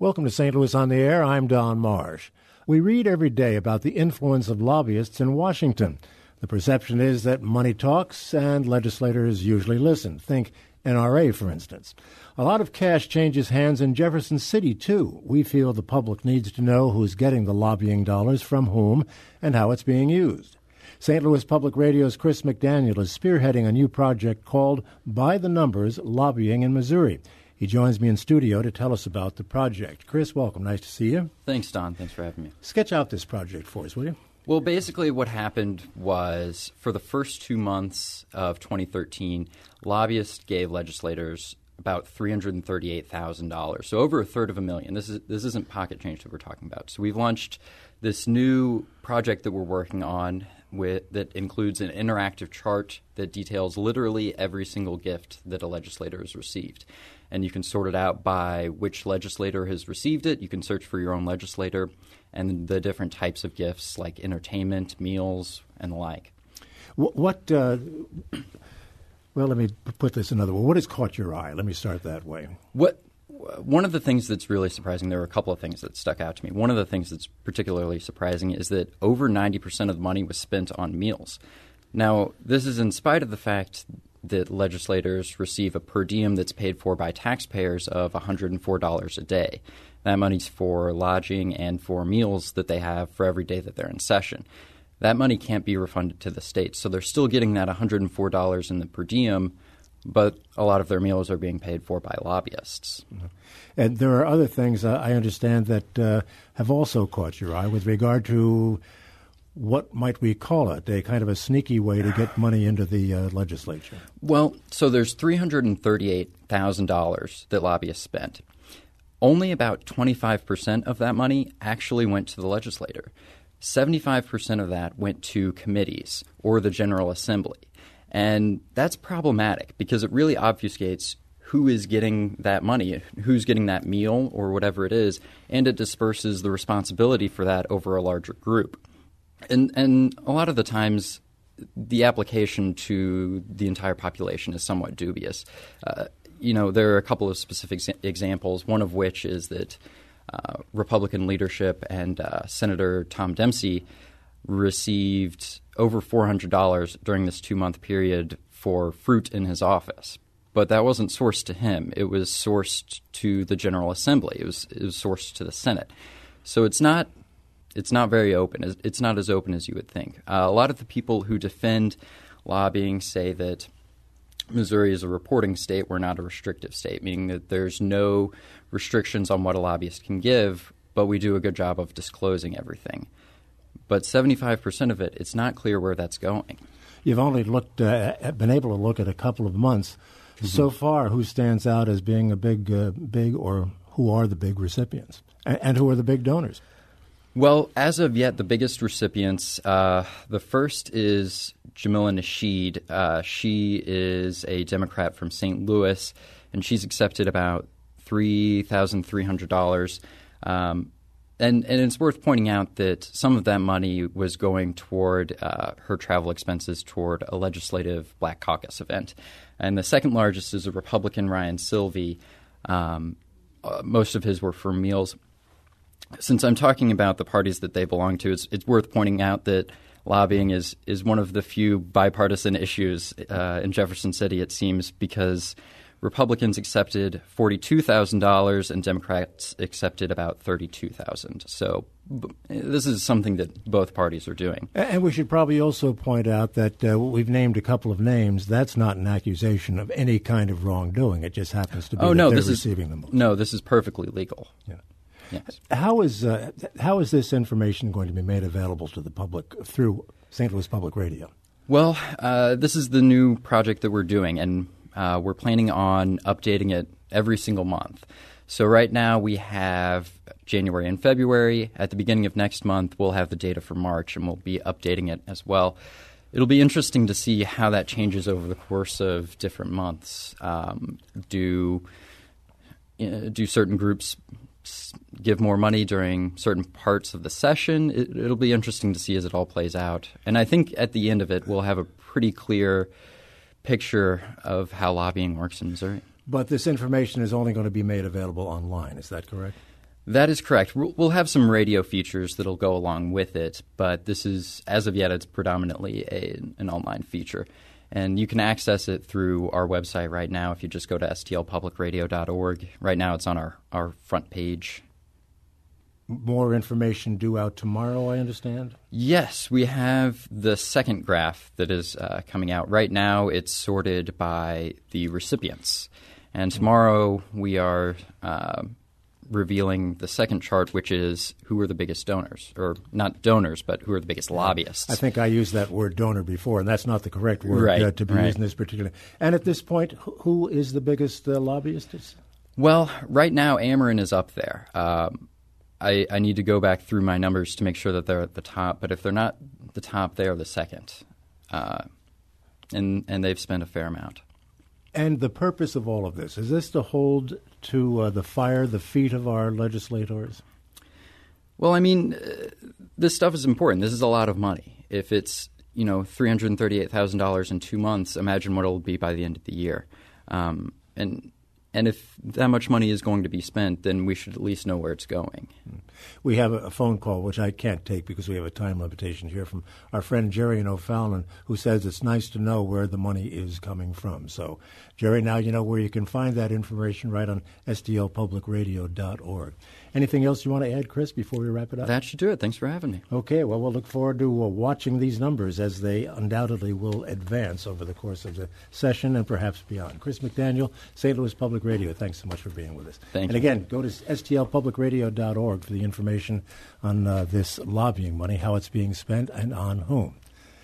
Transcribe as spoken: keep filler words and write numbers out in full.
Welcome to Saint Louis on the Air. I'm Don Marsh. We read every day about the influence of lobbyists in Washington. The perception is that money talks and legislators usually listen. Think N R A, for instance. A lot of cash changes hands in Jefferson City, too. We feel the public needs to know who's getting the lobbying dollars from whom and how it's being used. Saint Louis Public Radio's Chris McDaniel is spearheading a new project called By the Numbers Lobbying in Missouri. He joins me in studio to tell us about the project. Chris, welcome. Nice to see you. Thanks, Don. Thanks for having me. Sketch out this project for us, will you? Well, basically what happened was for the first two months of twenty thirteen, lobbyists gave legislators about three hundred thirty-eight thousand dollars, so over a third of a million. This, is, this isn't pocket change that we're talking about. So we've launched this new project that we're working on with, that includes an interactive chart that details literally every single gift that a legislator has received. And you can sort it out by which legislator has received it. You can search for your own legislator and the different types of gifts like entertainment, meals, and the like. What, what uh, well, let me put this another way. What has caught your eye? Let me start that way. What One of the things that's really surprising, there were a couple of things that stuck out to me. One of the things that's particularly surprising is that over ninety percent of the money was spent on meals. Now, this is in spite of the fact that legislators receive a per diem that's paid for by taxpayers of one hundred four dollars a day. That money's for lodging and for meals that they have for every day that they're in session. That money can't be refunded to the states, so they're still getting that one hundred four dollars in the per diem, but a lot of their meals are being paid for by lobbyists. Mm-hmm. And there are other things uh, I understand that uh, have also caught your eye with regard to what might we call it, a kind of a sneaky way to get money into the uh, legislature? Well, so there's three hundred thirty-eight thousand dollars that lobbyists spent. Only about twenty-five percent of that money actually went to the legislator. seventy-five percent of that went to committees or the General Assembly. And that's problematic because it really obfuscates who is getting that money, who's getting that meal or whatever it is, and it disperses the responsibility for that over a larger group. And and a lot of the times, the application to the entire population is somewhat dubious. Uh, you know, there are a couple of specific examples, one of which is that uh, Republican leadership and uh, Senator Tom Dempsey received over four hundred dollars during this two-month period for fruit in his office. But that wasn't sourced to him. It was sourced to the General Assembly. It was, it was sourced to the Senate. So it's not It's not very open. It's not as open as you would think. Uh, a lot of the people who defend lobbying say that Missouri is a reporting state. We're not a restrictive state, meaning that there's no restrictions on what a lobbyist can give, but we do a good job of disclosing everything. But seventy-five percent of it, it's not clear where that's going. You've only looked, uh, been able to look at a couple of months. Mm-hmm. So far, who stands out as being a big, uh, big, or who are the big recipients, and, and who are the big donors? Well, as of yet, the biggest recipients, uh, the first is Jamila Nasheed. Uh, she is a Democrat from Saint Louis, and she's accepted about three thousand three hundred dollars. Um, and, and it's worth pointing out that some of that money was going toward uh, her travel expenses toward a legislative Black Caucus event. And the second largest is a Republican, Ryan Silvey. Um, uh, most of his were for meals. Since I'm talking about the parties that they belong to, it's, it's worth pointing out that lobbying is, is one of the few bipartisan issues uh, in Jefferson City, it seems, because Republicans accepted forty-two thousand dollars and Democrats accepted about thirty-two thousand dollars. So b- this is something that both parties are doing. And we should probably also point out that uh, we've named a couple of names. That's not an accusation of any kind of wrongdoing. It just happens to be oh, that no, they're this receiving is, the most. No, this is perfectly legal. Yeah. Yes. How is uh, how is this information going to be made available to the public through Saint Louis Public Radio? Well, uh, this is the new project that we're doing, and uh, we're planning on updating it every single month. So right now we have January and February. At the beginning of next month, we'll have the data for March, and we'll be updating it as well. It'll be interesting to see how that changes over the course of different months. Um, do uh, do certain groups give more money during certain parts of the session? It, it'll be interesting to see as it all plays out. And I think at the end of it, we'll have a pretty clear picture of how lobbying works in Missouri. But this information is only going to be made available online. Is that correct? That is correct. We'll have some radio features that'll go along with it, but this is, as of yet, it's predominantly a, an online feature. And you can access it through our website right now if you just go to S T L public radio dot org. Right now it's on our, our front page. More information due out tomorrow, I understand? Yes, we have the second graph that is uh, coming out. Right now it's sorted by the recipients. And tomorrow we are uh, revealing the second chart, which is who are the biggest donors, or not donors, but who are the biggest lobbyists. I think I used that word donor before, and that's not the correct word right, uh, to be right. used in this particular. And at this point, who is the biggest uh, lobbyist? Well, right now Ameren is up there. Um, I, I need to go back through my numbers to make sure that they're at the top, but if they're not the top, they are the second. Uh, and, and they've spent a fair amount. And the purpose of all of this, is this to hold to uh, the fire the feet of our legislators? Well, I mean, uh, this stuff is important. This is a lot of money. If it's, you know, three hundred thirty-eight thousand dollars in two months, imagine what it'll be by the end of the year. Um, and and if that much money is going to be spent, then we should at least know where it's going. We have a phone call, which I can't take because we have a time limitation here, from our friend Jerry in O'Fallon, who says it's nice to know where the money is coming from. So, Jerry, now you know where you can find that information right on S T L public radio dot org. Anything else you want to add, Chris, before we wrap it up? That should do it. Thanks for having me. Okay, well, we'll look forward to uh, watching these numbers as they undoubtedly will advance over the course of the session and perhaps beyond. Chris McDaniel, Saint Louis Public Radio, thanks so much for being with us. Thank and you. again, go to S T L public radio dot org for the information on uh, this lobbying money, how it's being spent, and on whom.